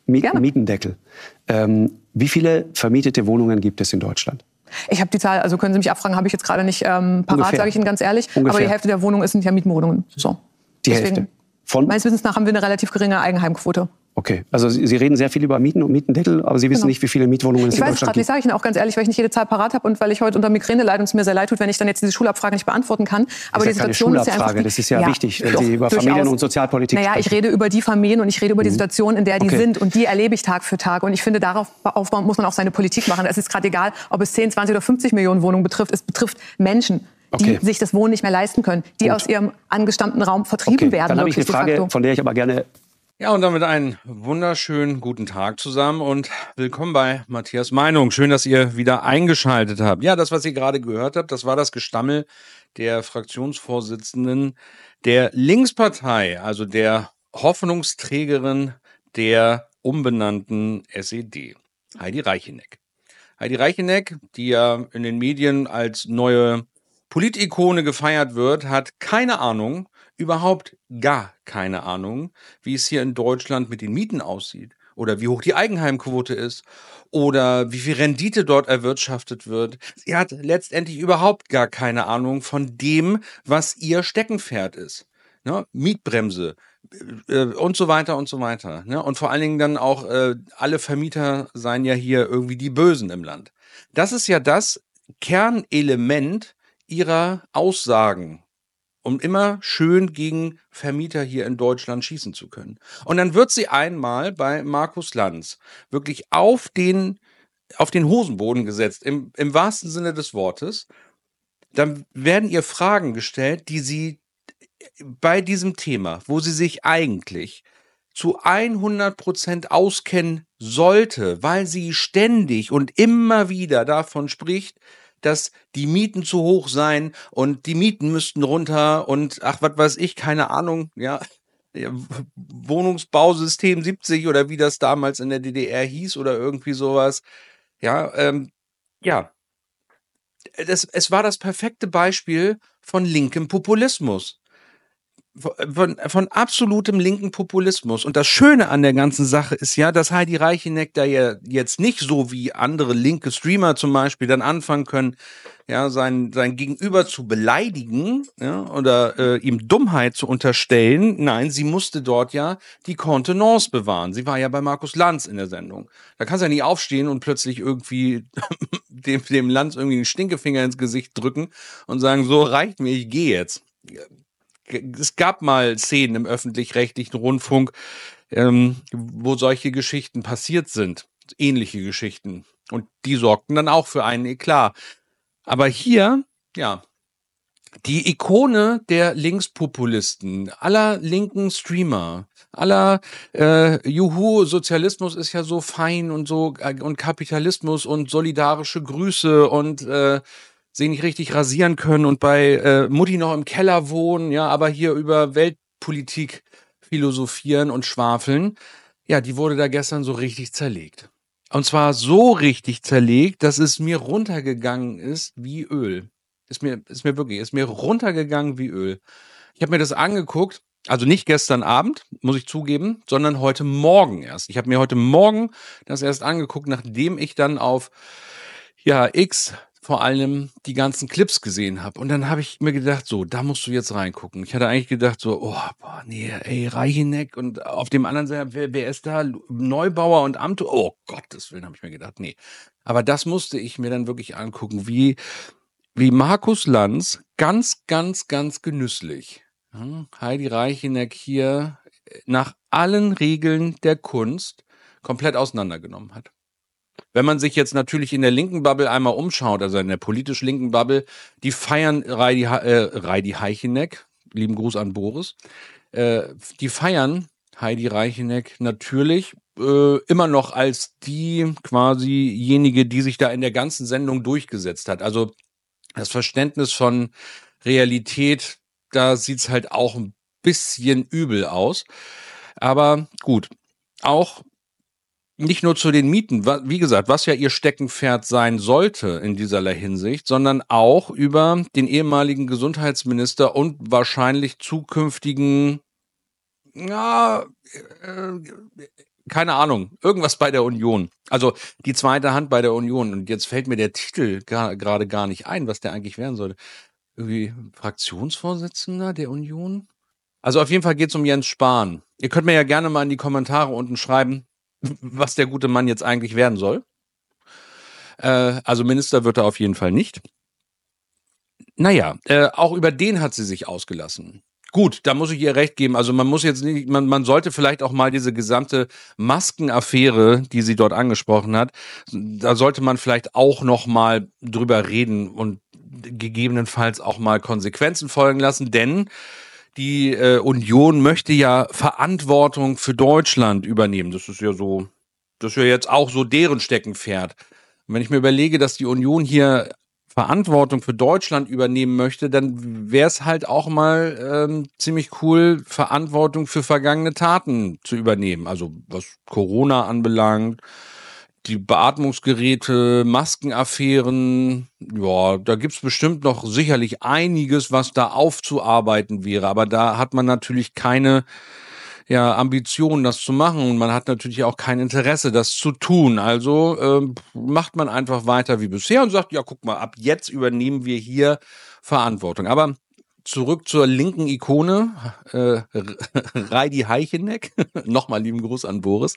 Gerne. Mietendeckel. Wie viele vermietete Wohnungen gibt es in Deutschland? Ich habe die Zahl, also können Sie mich abfragen, habe ich jetzt gerade nicht parat, sage ich Ihnen ganz ehrlich. Ungefähr. Aber die Hälfte der Wohnungen sind ja Mietwohnungen. So. Die Hälfte? Meines Wissens nach haben wir eine relativ geringe Eigenheimquote. Okay, also Sie reden sehr viel über Mieten und Mietendeckel, aber Sie wissen nicht, wie viele Mietwohnungen es in Deutschland gibt. Ich weiß es gerade nicht, sage ich Ihnen auch ganz ehrlich, weil ich nicht jede Zahl parat habe und weil ich heute unter Migräne leide und es mir sehr leid tut, wenn ich dann jetzt diese Schulabfrage nicht beantworten kann. Aber die Situation ist ja einfach... Das ist ja wichtig, wenn Sie über Familien- und Sozialpolitik sprechen. Ich rede über die Familien und ich rede über die Situation, in der die sind. Und die erlebe ich Tag für Tag. Und ich finde, darauf aufbauen muss man auch seine Politik machen. Es ist gerade egal, ob es 10, 20 oder 50 Millionen Wohnungen betrifft. Es betrifft Menschen, die sich das Wohnen nicht mehr leisten können, die aus ihrem angestammten Raum vertrieben werden. Dann habe ich eine Frage, von der ich aber gerne... Ja, und damit einen wunderschönen guten Tag zusammen und willkommen bei Matthias Meinung. Schön, dass ihr wieder eingeschaltet habt. Ja, das, was ihr gerade gehört habt, das war das Gestammel der Fraktionsvorsitzenden der Linkspartei, also der Hoffnungsträgerin der umbenannten SED, Heidi Reicheneck. Heidi Reicheneck, die ja in den Medien als neue Politikone gefeiert wird, hat keine Ahnung, überhaupt gar keine Ahnung, wie es hier in Deutschland mit den Mieten aussieht oder wie hoch die Eigenheimquote ist oder wie viel Rendite dort erwirtschaftet wird. Sie hat letztendlich überhaupt gar keine Ahnung von dem, was ihr Steckenpferd ist. Ne? Mietbremse und so weiter und so weiter. Ne? Und vor allen Dingen dann auch alle Vermieter seien ja hier irgendwie die Bösen im Land. Das ist ja das Kernelement ihrer Aussagen, um immer schön gegen Vermieter hier in Deutschland schießen zu können. Und dann wird sie einmal bei Markus Lanz wirklich auf den Hosenboden gesetzt, im wahrsten Sinne des Wortes. Dann werden ihr Fragen gestellt, die sie bei diesem Thema, wo sie sich eigentlich zu 100% auskennen sollte, weil sie ständig und immer wieder davon spricht, dass die Mieten zu hoch seien und die Mieten müssten runter und ach, was weiß ich, keine Ahnung, ja, Wohnungsbausystem 70 oder wie das damals in der DDR hieß oder irgendwie sowas. Ja, es war das perfekte Beispiel von linkem Populismus. Von absolutem linken Populismus. Und das Schöne an der ganzen Sache ist ja, dass Heidi Reicheneck da ja jetzt nicht so wie andere linke Streamer zum Beispiel dann anfangen können, ja, sein Gegenüber zu beleidigen, ja, oder ihm Dummheit zu unterstellen. Nein, sie musste dort ja die Kontenance bewahren. Sie war ja bei Markus Lanz in der Sendung. Da kannst du ja nicht aufstehen und plötzlich irgendwie dem Lanz irgendwie den Stinkefinger ins Gesicht drücken und sagen, so reicht mir, ich gehe jetzt. Es gab mal Szenen im öffentlich-rechtlichen Rundfunk, wo solche Geschichten passiert sind, ähnliche Geschichten. Und die sorgten dann auch für einen Eklat. Aber hier, ja, die Ikone der Linkspopulisten, aller linken Streamer, aller Juhu, Sozialismus ist ja so fein und so und Kapitalismus und solidarische Grüße und sie nicht richtig rasieren können und bei Mutti noch im Keller wohnen, ja, aber hier über Weltpolitik philosophieren und schwafeln. Ja, die wurde da gestern so richtig zerlegt. Und zwar so richtig zerlegt, dass es mir runtergegangen ist wie Öl. Ist mir runtergegangen wie Öl. Ich habe mir das angeguckt, also nicht gestern Abend, muss ich zugeben, sondern heute Morgen erst. Ich habe mir heute Morgen das erst angeguckt, nachdem ich dann auf X vor allem die ganzen Clips gesehen habe. Und dann habe ich mir gedacht, so, da musst du jetzt reingucken. Ich hatte eigentlich gedacht, so, Reicheneck und auf dem anderen Seite, wer ist da? Neubauer und Amthor? Oh, Gottes Willen, habe ich mir gedacht, nee. Aber das musste ich mir dann wirklich angucken, wie Markus Lanz ganz, ganz, ganz genüsslich Heidi Reicheneck hier nach allen Regeln der Kunst komplett auseinandergenommen hat. Wenn man sich jetzt natürlich in der linken Bubble einmal umschaut, also in der politisch linken Bubble, die feiern Heidi Reicheneck, lieben Gruß an Boris, die feiern Heidi Reicheneck natürlich immer noch als die quasijenige, die sich da in der ganzen Sendung durchgesetzt hat. Also das Verständnis von Realität, da sieht's halt auch ein bisschen übel aus. Aber gut, auch nicht nur zu den Mieten, wie gesagt, was ja ihr Steckenpferd sein sollte in dieserlei Hinsicht, sondern auch über den ehemaligen Gesundheitsminister und wahrscheinlich zukünftigen keine Ahnung, irgendwas bei der Union. Also die zweite Hand bei der Union. Und jetzt fällt mir der Titel gerade gar nicht ein, was der eigentlich werden sollte. Irgendwie Fraktionsvorsitzender der Union? Also auf jeden Fall geht es um Jens Spahn. Ihr könnt mir ja gerne mal in die Kommentare unten schreiben, was der gute Mann jetzt eigentlich werden soll. Also Minister wird er auf jeden Fall nicht. Naja, auch über den hat sie sich ausgelassen. Gut, da muss ich ihr recht geben. Also man muss jetzt nicht, man sollte vielleicht auch mal diese gesamte Maskenaffäre, die sie dort angesprochen hat, da sollte man vielleicht auch noch mal drüber reden und gegebenenfalls auch mal Konsequenzen folgen lassen, denn die Union möchte ja Verantwortung für Deutschland übernehmen. Das ist ja jetzt auch so deren Steckenpferd. Und wenn ich mir überlege, dass die Union hier Verantwortung für Deutschland übernehmen möchte, dann wäre es halt auch mal ziemlich cool, Verantwortung für vergangene Taten zu übernehmen. Also was Corona anbelangt, die Beatmungsgeräte, Maskenaffären, ja, da gibt's bestimmt noch sicherlich einiges, was da aufzuarbeiten wäre. Aber da hat man natürlich keine Ambition, das zu machen. Und man hat natürlich auch kein Interesse, das zu tun. Also macht man einfach weiter wie bisher und sagt, ja, guck mal, ab jetzt übernehmen wir hier Verantwortung. Aber zurück zur linken Ikone, Heidi Heicheneck. Nochmal lieben Gruß an Boris.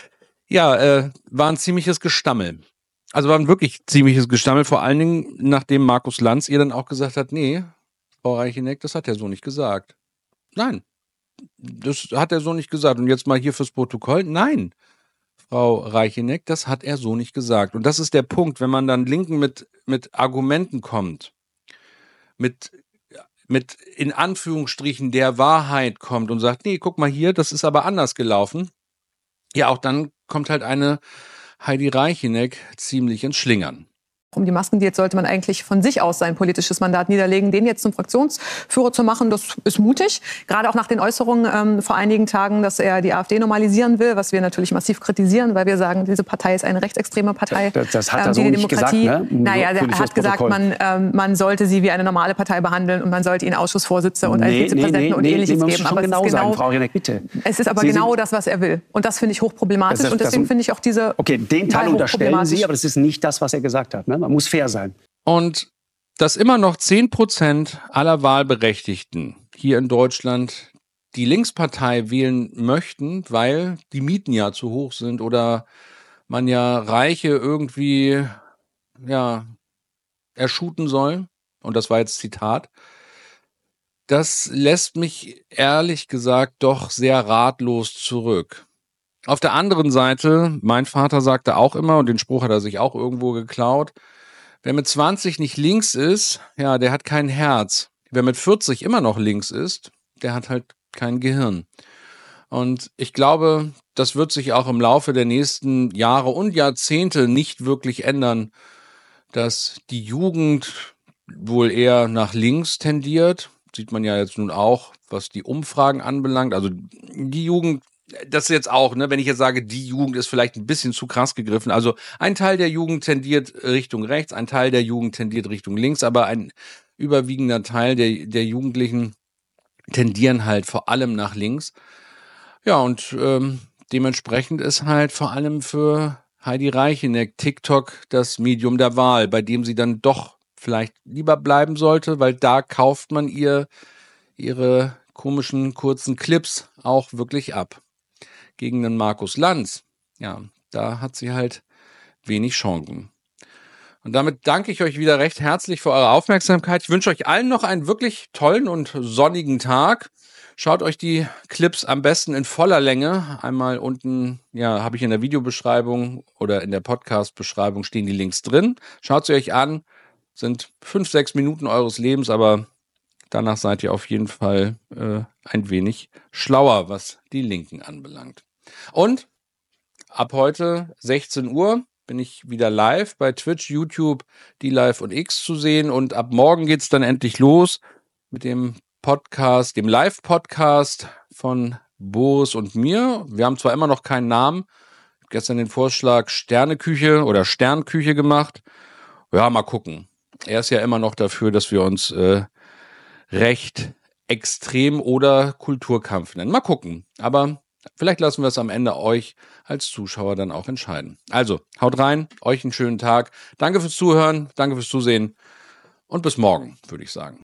Ja, war ein ziemliches Gestammel. Also war ein wirklich ziemliches Gestammel, vor allen Dingen, nachdem Markus Lanz ihr dann auch gesagt hat, nee, Frau Heicheneck, das hat er so nicht gesagt. Nein. Das hat er so nicht gesagt. Und jetzt mal hier fürs Protokoll. Nein, Frau Reicheneck, das hat er so nicht gesagt. Und das ist der Punkt, wenn man dann Linken mit Argumenten kommt, mit in Anführungsstrichen der Wahrheit kommt und sagt, nee, guck mal hier, das ist aber anders gelaufen. Ja, auch dann kommt halt eine Heidi Reicheneck ziemlich ins Schlingern. Um die Masken, jetzt sollte man eigentlich von sich aus sein politisches Mandat niederlegen. Den jetzt zum Fraktionsführer zu machen, das ist mutig. Gerade auch nach den Äußerungen vor einigen Tagen, dass er die AfD normalisieren will, was wir natürlich massiv kritisieren, weil wir sagen, diese Partei ist eine rechtsextreme Partei. Das hat er so nicht gesagt, ne? Naja, er hat gesagt, man sollte sie wie eine normale Partei behandeln und man sollte ihnen Ausschussvorsitzende und einen Vizepräsidenten und Ähnliches geben. Aber genau sein, Frau Reicheneck, bitte. Es ist aber genau das, was er will. Und das finde ich hochproblematisch. Und deswegen finde ich auch diese Okay, den Teil unterstellen Sie, aber das ist nicht das, was er gesagt hat. Ne? Man muss fair sein. Und dass immer noch 10% aller Wahlberechtigten hier in Deutschland die Linkspartei wählen möchten, weil die Mieten ja zu hoch sind oder man ja Reiche irgendwie erschuten soll, und das war jetzt Zitat, das lässt mich ehrlich gesagt doch sehr ratlos zurück. Auf der anderen Seite, mein Vater sagte auch immer, und den Spruch hat er sich auch irgendwo geklaut, wer mit 20 nicht links ist, ja, der hat kein Herz. Wer mit 40 immer noch links ist, der hat halt kein Gehirn. Und ich glaube, das wird sich auch im Laufe der nächsten Jahre und Jahrzehnte nicht wirklich ändern, dass die Jugend wohl eher nach links tendiert. Sieht man ja jetzt nun auch, was die Umfragen anbelangt. Also die Jugend, das ist jetzt auch, ne, wenn ich jetzt sage, die Jugend ist vielleicht ein bisschen zu krass gegriffen. Also ein Teil der Jugend tendiert Richtung rechts, ein Teil der Jugend tendiert Richtung links, aber ein überwiegender Teil der Jugendlichen tendieren halt vor allem nach links. Ja, und dementsprechend ist halt vor allem für Heidi Reicheneck TikTok das Medium der Wahl, bei dem sie dann doch vielleicht lieber bleiben sollte, weil da kauft man ihr ihre komischen kurzen Clips auch wirklich ab. Gegen den Markus Lanz, ja, da hat sie halt wenig Chancen. Und damit danke ich euch wieder recht herzlich für eure Aufmerksamkeit. Ich wünsche euch allen noch einen wirklich tollen und sonnigen Tag. Schaut euch die Clips am besten in voller Länge. Einmal unten, ja, habe ich in der Videobeschreibung oder in der Podcast-Beschreibung stehen die Links drin. Schaut sie euch an. Sind 5-6 Minuten eures Lebens, aber danach seid ihr auf jeden Fall ein wenig schlauer, was die Linken anbelangt. Und ab heute 16 Uhr bin ich wieder live bei Twitch, YouTube, DLive und X zu sehen. Und ab morgen geht's dann endlich los mit dem Podcast, dem Live-Podcast von Boris und mir. Wir haben zwar immer noch keinen Namen. Ich habe gestern den Vorschlag Sterneküche oder Sternküche gemacht. Ja, mal gucken. Er ist ja immer noch dafür, dass wir uns recht extrem oder Kulturkampf nennen. Mal gucken. Aber Vielleicht lassen wir es am Ende euch als Zuschauer dann auch entscheiden. Also, haut rein, euch einen schönen Tag. Danke fürs Zuhören, danke fürs Zusehen und bis morgen, würde ich sagen.